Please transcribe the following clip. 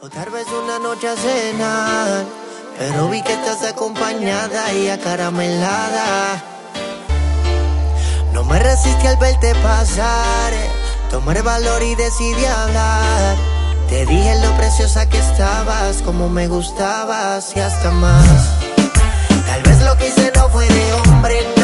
O tal vez una noche a cenar, pero vi que estás acompañada y acaramelada. No me resistí al verte pasar, tomé valor y decidí hablar. Te dije lo preciosa que estabas, como me gustabas y hasta más. Tal vez lo que hice no fue de hombre.